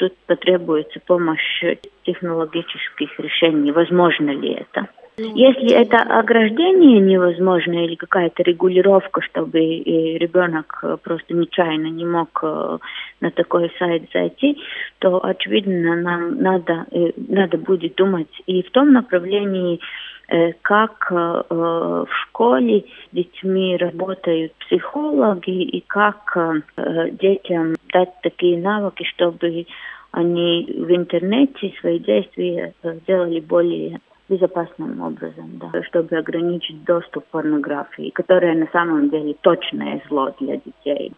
тут потребуется помощь технологических решений. Возможно ли это? Если это ограждение невозможно или какая-то регулировка, чтобы ребенок просто нечаянно не мог на такой сайт зайти, то, очевидно, нам надо будет думать и в том направлении, как в школе с детьми работают психологи и как детям дать такие навыки, чтобы они в интернете свои действия делали более безопасным образом, да, чтобы ограничить доступ к порнографии, которая на самом деле точное зло для детей.